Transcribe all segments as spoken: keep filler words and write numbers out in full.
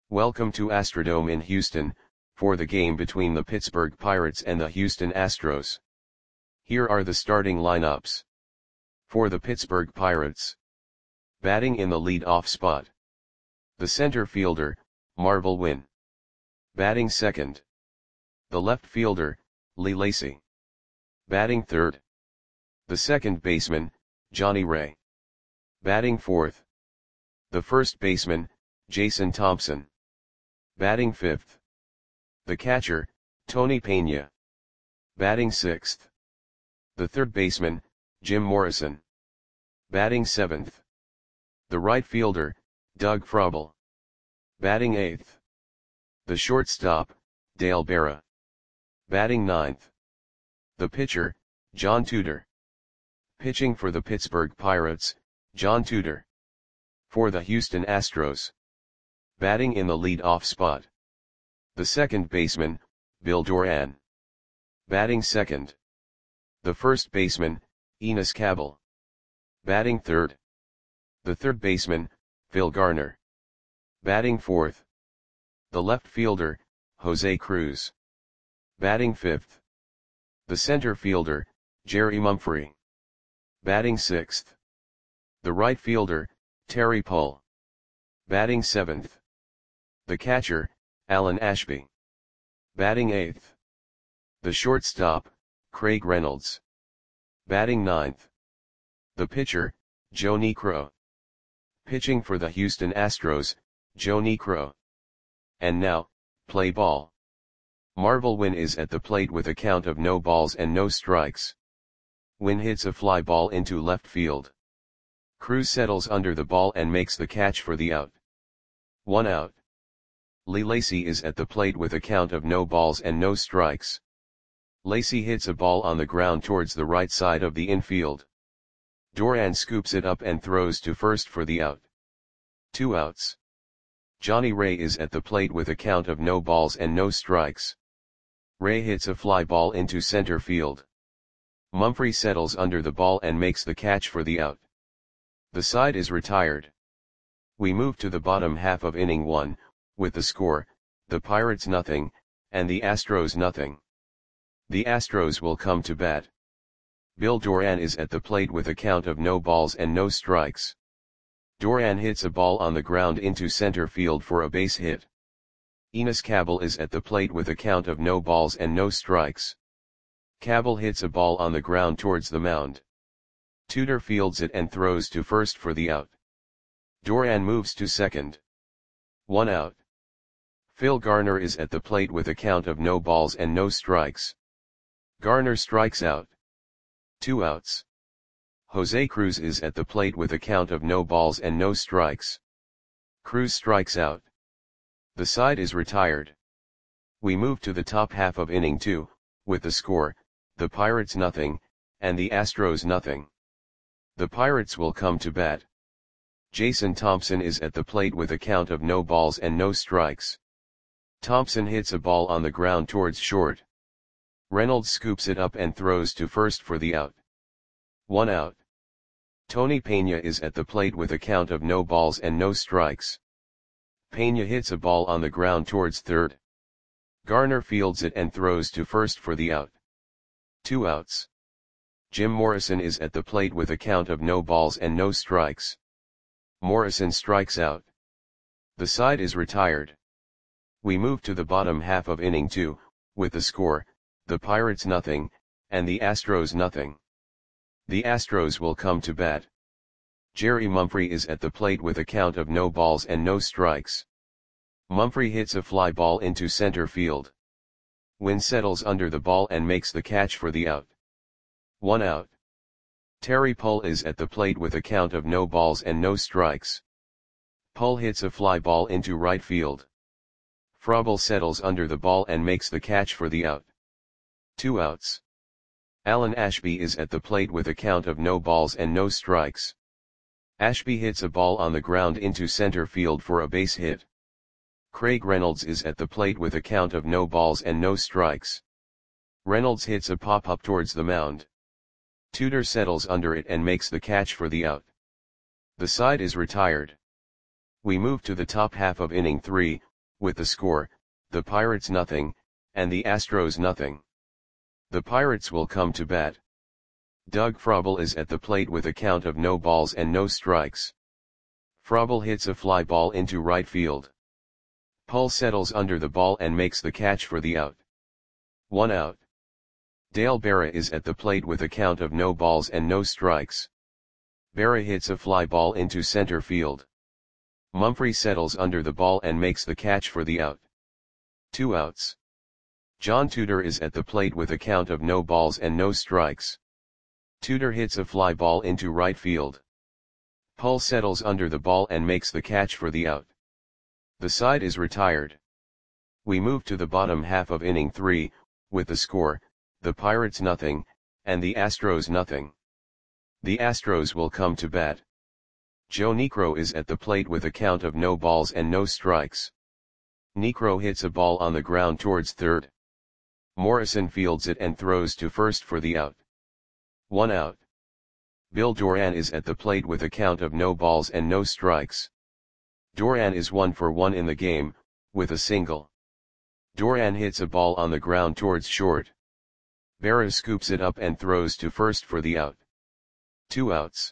Welcome to Astrodome in Houston, for the game between the Pittsburgh Pirates and the Houston Astros. Here are the starting lineups. For the Pittsburgh Pirates. Batting in the lead-off spot. The center fielder, Marvell Wynn. Batting second. The left fielder, Lee Lacy. Batting third. The second baseman, Johnny Ray. Batting fourth. The first baseman, Jason Thompson. Batting fifth. The catcher, Tony Pena. Batting sixth. The third baseman, Jim Morrison. Batting seventh. The right fielder, Doug Frobel. Batting eighth. The shortstop, Dale Berra. Batting ninth. The pitcher, John Tudor. Pitching for the Pittsburgh Pirates, John Tudor. For the Houston Astros. Batting in the lead-off spot. The second baseman, Bill Doran. Batting second. The first baseman, Enos Cabell. Batting third. The third baseman, Phil Garner. Batting fourth. The left fielder, Jose Cruz. Batting fifth. The center fielder, Jerry Mumphrey. Batting sixth. The right fielder, Terry Pull. Batting seventh. The catcher, Alan Ashby. Batting eighth. The shortstop, Craig Reynolds. Batting ninth. The pitcher, Joe Niekro. Pitching for the Houston Astros, Joe Niekro. And now, play ball. Marvell Wynn is at the plate with a count of no balls and no strikes. Wynn hits a fly ball into left field. Cruz settles under the ball and makes the catch for the out. One out. Lee Lacy is at the plate with a count of no balls and no strikes. Lacy hits a ball on the ground towards the right side of the infield. Doran scoops it up and throws to first for the out. Two outs. Johnny Ray is at the plate with a count of no balls and no strikes. Ray hits a fly ball into center field. Mumphrey settles under the ball and makes the catch for the out. The side is retired. We move to the bottom half of inning one, with the score, the Pirates nothing, and the Astros nothing. The Astros will come to bat. Bill Doran is at the plate with a count of no balls and no strikes. Doran hits a ball on the ground into center field for a base hit. Enos Cabell is at the plate with a count of no balls and no strikes. Cabell hits a ball on the ground towards the mound. Tudor fields it and throws to first for the out. Doran moves to second. One out. Phil Garner is at the plate with a count of no balls and no strikes. Garner strikes out. Two outs. Jose Cruz is at the plate with a count of no balls and no strikes. Cruz strikes out. The side is retired. We move to the top half of inning two, with the score, the Pirates nothing, and the Astros nothing. The Pirates will come to bat. Jason Thompson is at the plate with a count of no balls and no strikes. Thompson hits a ball on the ground towards short. Reynolds scoops it up and throws to first for the out. One out. Tony Pena is at the plate with a count of no balls and no strikes. Pena hits a ball on the ground towards third. Garner fields it and throws to first for the out. Two outs. Jim Morrison is at the plate with a count of no balls and no strikes. Morrison strikes out. The side is retired. We move to the bottom half of inning two, with the score, the Pirates nothing, and the Astros nothing. The Astros will come to bat. Jerry Mumphrey is at the plate with a count of no balls and no strikes. Mumphrey hits a fly ball into center field. Wynn settles under the ball and makes the catch for the out. One out. Terry Pull is at the plate with a count of no balls and no strikes. Pull hits a fly ball into right field. Frobel settles under the ball and makes the catch for the out. Two outs. Alan Ashby is at the plate with a count of no balls and no strikes. Ashby hits a ball on the ground into center field for a base hit. Craig Reynolds is at the plate with a count of no balls and no strikes. Reynolds hits a pop-up towards the mound. Tudor settles under it and makes the catch for the out. The side is retired. We move to the top half of inning three, with the score, the Pirates nothing, and the Astros nothing. The Pirates will come to bat. Doug Frobel is at the plate with a count of no balls and no strikes. Frobel hits a fly ball into right field. Pull settles under the ball and makes the catch for the out. One out. Dale Berra is at the plate with a count of no balls and no strikes. Berra hits a fly ball into center field. Mumphrey settles under the ball and makes the catch for the out. Two outs. John Tudor is at the plate with a count of no balls and no strikes. Tudor hits a fly ball into right field. Pull settles under the ball and makes the catch for the out. The side is retired. We move to the bottom half of inning three, with the score, the Pirates nothing, and the Astros nothing. The Astros will come to bat. Joe Niekro is at the plate with a count of no balls and no strikes. Niekro hits a ball on the ground towards third. Morrison fields it and throws to first for the out. One out. Bill Doran is at the plate with a count of no balls and no strikes. Doran is one for one in the game, with a single. Doran hits a ball on the ground towards short. Berra scoops it up and throws to first for the out. Two outs.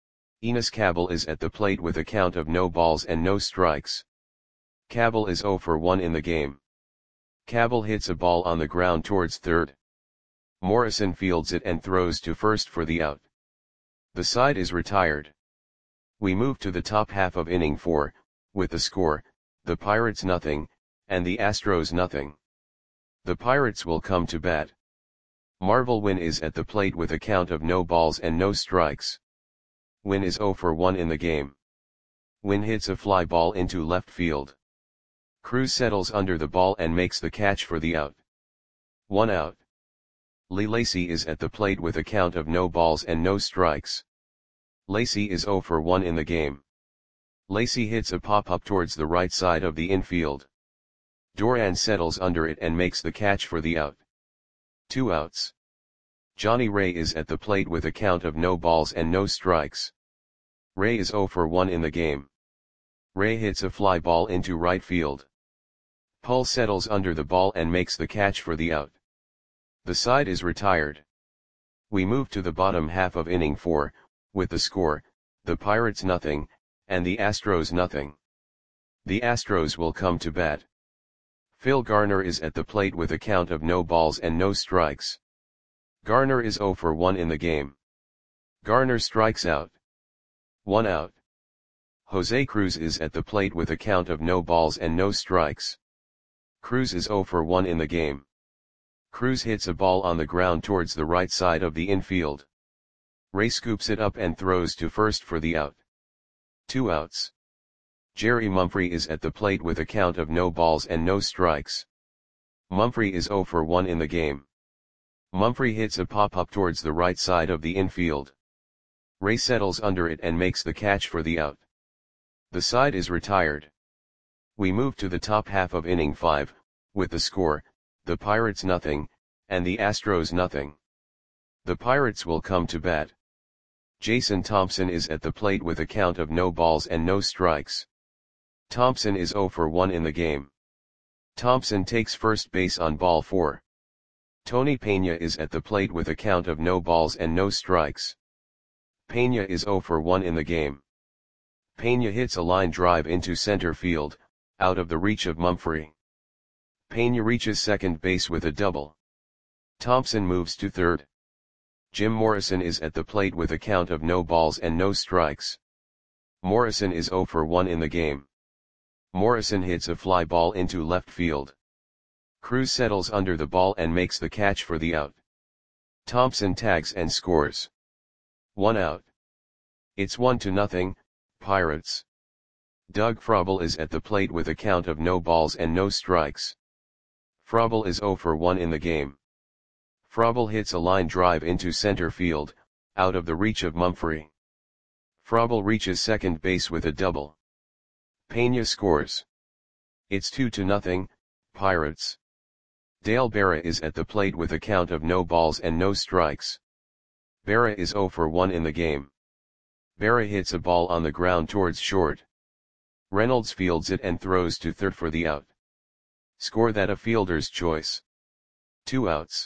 Enos Cabell is at the plate with a count of no balls and no strikes. Cabell is zero for one in the game. Cabell hits a ball on the ground towards third. Morrison fields it and throws to first for the out. The side is retired. We move to the top half of inning four, with the score, the Pirates nothing, and the Astros nothing. The Pirates will come to bat. Marvel Wynn is at the plate with a count of no balls and no strikes. Wynn is zero for one in the game. Wynn hits a fly ball into left field. Cruz settles under the ball and makes the catch for the out. One out. Lee Lacy is at the plate with a count of no balls and no strikes. Lacy is zero for one in the game. Lacy hits a pop-up towards the right side of the infield. Doran settles under it and makes the catch for the out. Two outs. Johnny Ray is at the plate with a count of no balls and no strikes. Ray is zero for one in the game. Ray hits a fly ball into right field. Pull settles under the ball and makes the catch for the out. The side is retired. We move to the bottom half of inning four, with the score, the Pirates nothing, and the Astros nothing. The Astros will come to bat. Phil Garner is at the plate with a count of no balls and no strikes. Garner is zero for one in the game. Garner strikes out. One out. Jose Cruz is at the plate with a count of no balls and no strikes. Cruz is zero for one in the game. Cruz hits a ball on the ground towards the right side of the infield. Ray scoops it up and throws to first for the out. Two outs. Jerry Mumphrey is at the plate with a count of no balls and no strikes. Mumphrey is zero for one in the game. Mumphrey hits a pop-up towards the right side of the infield. Ray settles under it and makes the catch for the out. The side is retired. We move to the top half of inning five, with the score, the Pirates nothing, and the Astros nothing. The Pirates will come to bat. Jason Thompson is at the plate with a count of no balls and no strikes. Thompson is zero for one in the game. Thompson takes first base on ball four. Tony Pena is at the plate with a count of no balls and no strikes. Pena is zero for one in the game. Pena hits a line drive into center field, out of the reach of Mumphrey. Pena reaches second base with a double. Thompson moves to third. Jim Morrison is at the plate with a count of no balls and no strikes. Morrison is zero for one in the game. Morrison hits a fly ball into left field. Cruz settles under the ball and makes the catch for the out. Thompson tags and scores. One out. It's one to nothing, Pirates. Doug Frobel is at the plate with a count of no balls and no strikes. Frobel is zero for one in the game. Frobel hits a line drive into center field, out of the reach of Mumphrey. Frobel reaches second base with a double. Pena scores. It's two to nothing, Pirates. Dale Berra is at the plate with a count of no balls and no strikes. Berra is zero for one in the game. Berra hits a ball on the ground towards short. Reynolds fields it and throws to third for the out. Score that a fielder's choice. Two outs.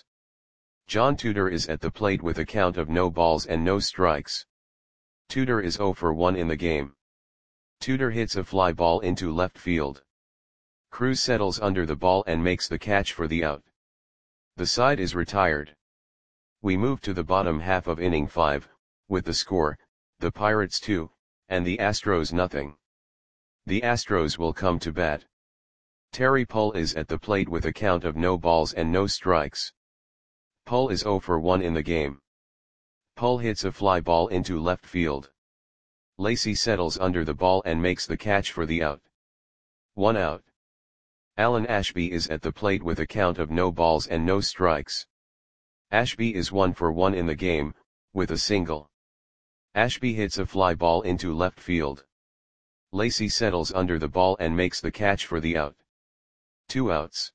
John Tudor is at the plate with a count of no balls and no strikes. Tudor is oh for one in the game. Tudor hits a fly ball into left field. Cruz settles under the ball and makes the catch for the out. The side is retired. We move to the bottom half of inning five, with the score, the Pirates two, and the Astros nothing. The Astros will come to bat. Terry Pull is at the plate with a count of no balls and no strikes. Pull is oh for one in the game. Pull hits a fly ball into left field. Lacy settles under the ball and makes the catch for the out. One out. Alan Ashby is at the plate with a count of no balls and no strikes. Ashby is one for one in the game, with a single. Ashby hits a fly ball into left field. Lacy settles under the ball and makes the catch for the out. Two outs.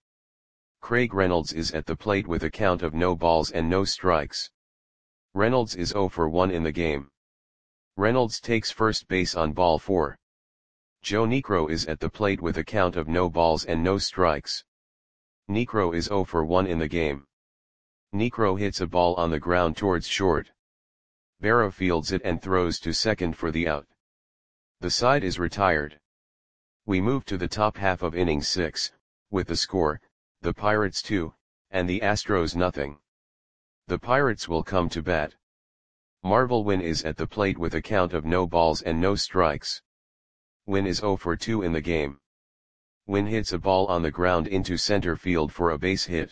Craig Reynolds is at the plate with a count of no balls and no strikes. Reynolds is oh for one in the game. Reynolds takes first base on ball four. Joe Niekro is at the plate with a count of no balls and no strikes. Niekro is oh for one in the game. Niekro hits a ball on the ground towards short. Barrow fields it and throws to second for the out. The side is retired. We move to the top half of inning six, with the score, the Pirates two, and the Astros nothing. The Pirates will come to bat. Marvel Wynn is at the plate with a count of no balls and no strikes. Wynn is oh for two in the game. Wynn hits a ball on the ground into center field for a base hit.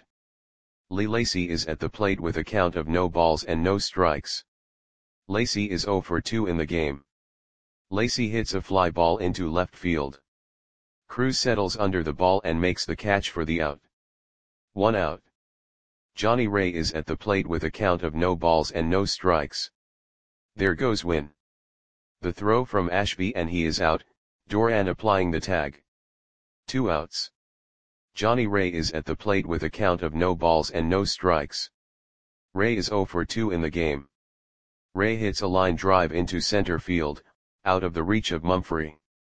Lee Lacy is at the plate with a count of no balls and no strikes. Lacy is oh for two in the game. Lacy hits a fly ball into left field. Cruz settles under the ball and makes the catch for the out. One out. Johnny Ray is at the plate with a count of no balls and no strikes. There goes Wynn. The throw from Ashby and he is out, Doran applying the tag. Two outs. Johnny Ray is at the plate with a count of no balls and no strikes. Ray is oh for two in the game. Ray hits a line drive into center field, out of the reach of Mumphrey.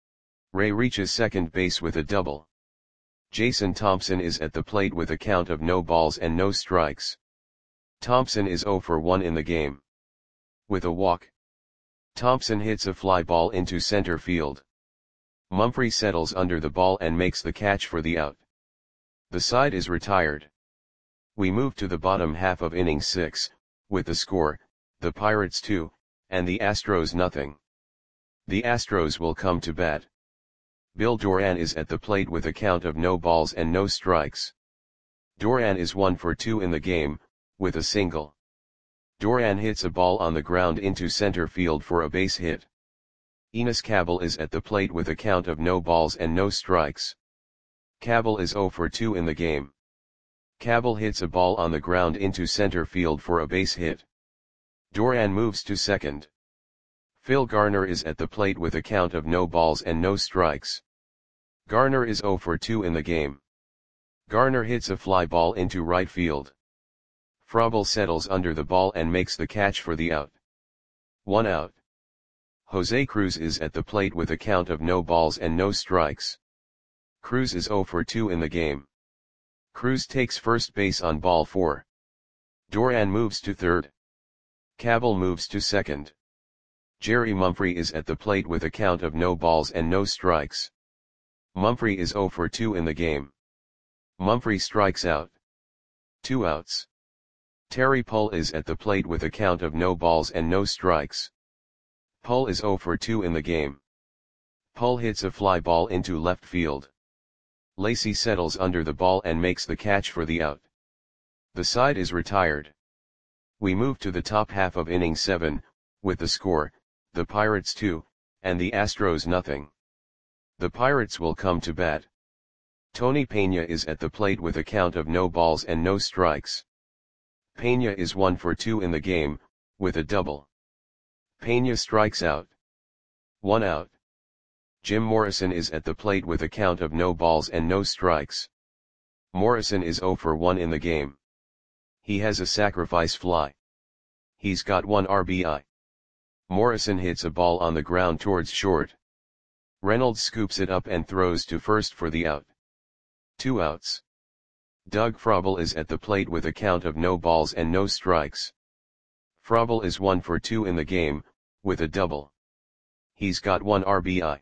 Ray reaches second base with a double. Jason Thompson is at the plate with a count of no balls and no strikes. Thompson is oh for one in the game. With a walk. Thompson hits a fly ball into center field. Mumphrey settles under the ball and makes the catch for the out. The side is retired. We move to the bottom half of inning six, with the score, the Pirates two, and the Astros nothing. The Astros will come to bat. Bill Doran is at the plate with a count of no balls and no strikes. Doran is one for two in the game, with a single. Doran hits a ball on the ground into center field for a base hit. Enos Cabell is at the plate with a count of no balls and no strikes. Cabell is oh for two in the game. Cabell hits a ball on the ground into center field for a base hit. Doran moves to second. Phil Garner is at the plate with a count of no balls and no strikes. Garner is oh for two in the game. Garner hits a fly ball into right field. Frobel settles under the ball and makes the catch for the out. One out. Jose Cruz is at the plate with a count of no balls and no strikes. Cruz is oh for two in the game. Cruz takes first base on ball four. Doran moves to third. Cabell moves to second. Jerry Mumphrey is at the plate with a count of no balls and no strikes. Mumphrey is oh for two in the game. Mumphrey strikes out. Two outs. Terry Pull is at the plate with a count of no balls and no strikes. Pull is oh for two in the game. Pull hits a fly ball into left field. Lacy settles under the ball and makes the catch for the out. The side is retired. We move to the top half of inning seven, with the score, the Pirates two, and the Astros nothing. The Pirates will come to bat. Tony Peña is at the plate with a count of no balls and no strikes. Peña is one for two in the game, with a double. Peña strikes out. One out. Jim Morrison is at the plate with a count of no balls and no strikes. Morrison is oh for one in the game. He has a sacrifice fly. He's got one R B I. Morrison hits a ball on the ground towards short. Reynolds scoops it up and throws to first for the out. Two outs. Doug Frobel is at the plate with a count of no balls and no strikes. Frobel is one for two in the game, with a double. He's got one R B I.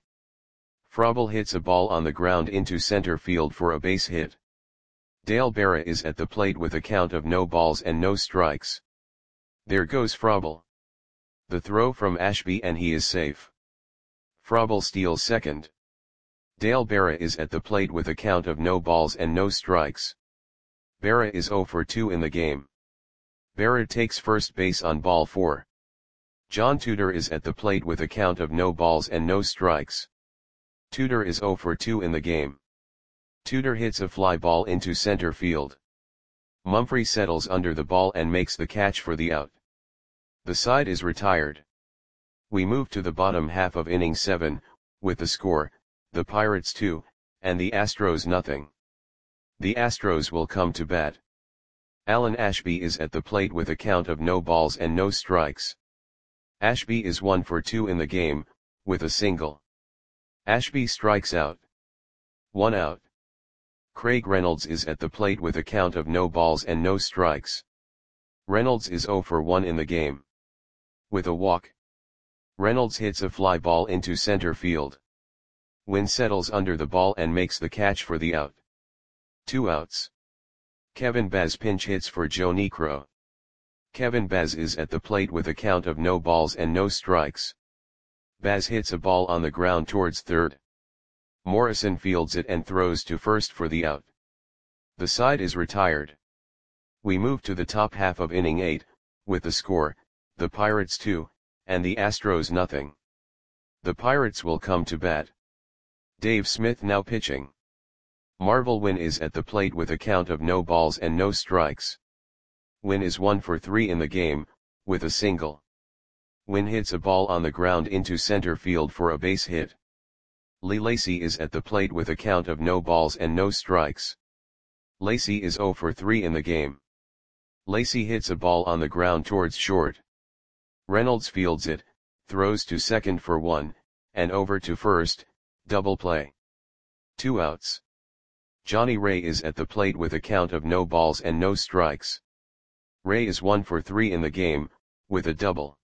Frobel hits a ball on the ground into center field for a base hit. Dale Berra is at the plate with a count of no balls and no strikes. There goes Frobel. The throw from Ashby and he is safe. Frobel steals second. Dale Berra is at the plate with a count of no balls and no strikes. Berra is zero for two in the game. Berra takes first base on ball four. John Tudor is at the plate with a count of no balls and no strikes. Tudor is zero for two in the game. Tudor hits a fly ball into center field. Mumphrey settles under the ball and makes the catch for the out. The side is retired. We move to the bottom half of inning seven, with the score, the Pirates two, and the Astros nothing. The Astros will come to bat. Alan Ashby is at the plate with a count of no balls and no strikes. Ashby is one for two in the game, with a single. Ashby strikes out. One out. Craig Reynolds is at the plate with a count of no balls and no strikes. Reynolds is zero for one in the game. With a walk. Reynolds hits a fly ball into center field. Wynn settles under the ball and makes the catch for the out. Two outs. Kevin Baz pinch hits for Joe Niekro. Kevin Baz is at the plate with a count of no balls and no strikes. Baz hits a ball on the ground towards third. Morrison fields it and throws to first for the out. The side is retired. We move to the top half of inning eight, with the score, the Pirates two, and the Astros nothing. The Pirates will come to bat. Dave Smith now pitching. Marvel Wynn is at the plate with a count of no balls and no strikes. Wynn is one for three in the game, with a single. Wynn hits a ball on the ground into center field for a base hit. Lee Lacy is at the plate with a count of no balls and no strikes. Lacy is zero for three in the game. Lacy hits a ball on the ground towards short. Reynolds fields it, throws to second for one, and over to first, double play. Two outs. Johnny Ray is at the plate with a count of no balls and no strikes. Ray is one for three in the game, with a double.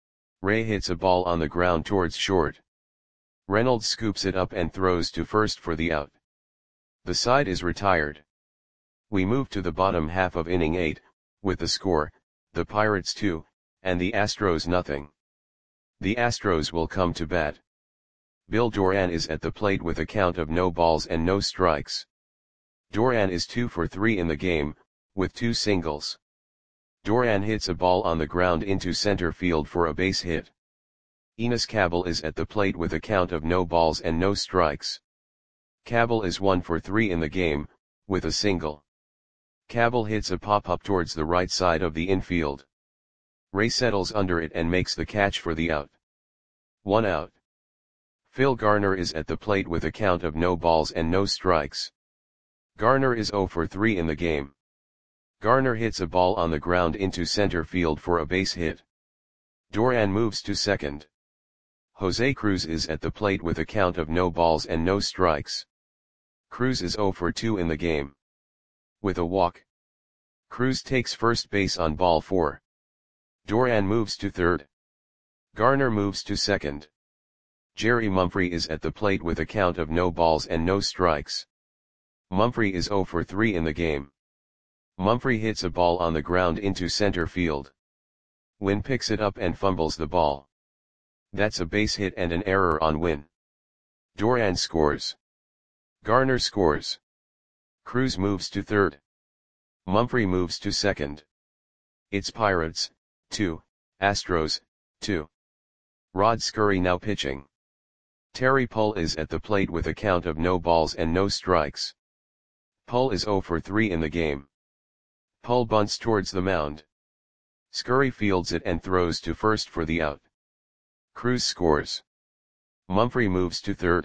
Ray hits a ball on the ground towards short. Reynolds scoops it up and throws to first for the out. The side is retired. We move to the bottom half of inning eight, with the score, the Pirates two, and the Astros nothing. The Astros will come to bat. Bill Doran is at the plate with a count of no balls and no strikes. Doran is two for three in the game, with two singles. Doran hits a ball on the ground into center field for a base hit. Enos Cabell is at the plate with a count of no balls and no strikes. Cabell is one for three in the game, with a single. Cabell hits a pop-up towards the right side of the infield. Ray settles under it and makes the catch for the out. One out. Phil Garner is at the plate with a count of no balls and no strikes. Garner is zero for three in the game. Garner hits a ball on the ground into center field for a base hit. Doran moves to second. Jose Cruz is at the plate with a count of no balls and no strikes. Cruz is zero for two in the game. With a walk. Cruz takes first base on ball four. Doran moves to third. Garner moves to second. Jerry Mumphrey is at the plate with a count of no balls and no strikes. Mumphrey is zero for three in the game. Mumphrey hits a ball on the ground into center field. Wynn picks it up and fumbles the ball. That's a base hit and an error on Wynn. Doran scores. Garner scores. Cruz moves to third. Mumphrey moves to second. It's Pirates, two, Astros, two. Rod Scurry now pitching. Terry Pull is at the plate with a count of no balls and no strikes. Pull is zero for three in the game. Pull bunts towards the mound. Scurry fields it and throws to first for the out. Cruz scores. Mumphrey moves to third.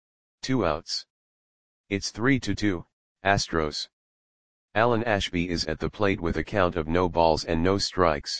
Two outs. It's three to two, Astros. Alan Ashby is at the plate with a count of no balls and no strikes.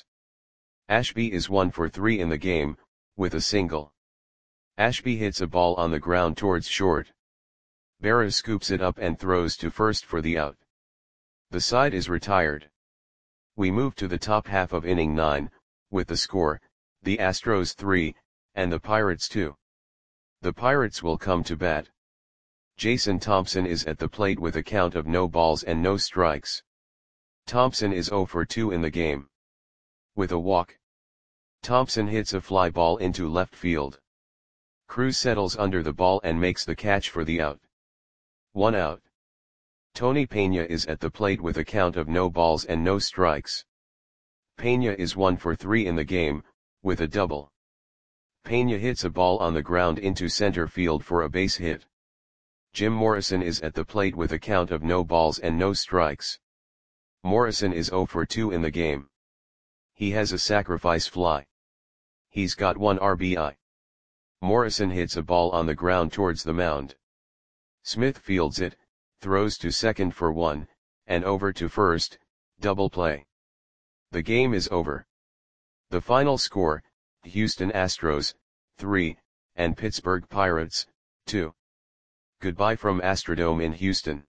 Ashby is one for three in the game, with a single. Ashby hits a ball on the ground towards short. Berra scoops it up and throws to first for the out. The side is retired. We move to the top half of inning nine, with the score, the Astros three, and the Pirates two. The Pirates will come to bat. Jason Thompson is at the plate with a count of no balls and no strikes. Thompson is oh for two in the game. With a walk, Thompson hits a fly ball into left field. Cruz settles under the ball and makes the catch for the out. One out. Tony Peña is at the plate with a count of no balls and no strikes. Peña is one for three in the game, with a double. Peña hits a ball on the ground into center field for a base hit. Jim Morrison is at the plate with a count of no balls and no strikes. Morrison is oh for two in the game. He has a sacrifice fly. He's got one R B I. Morrison hits a ball on the ground towards the mound. Smith fields it, throws to second for one, and over to first, double play. The game is over. The final score, Houston Astros, three, and Pittsburgh Pirates, two. Goodbye from Astrodome in Houston.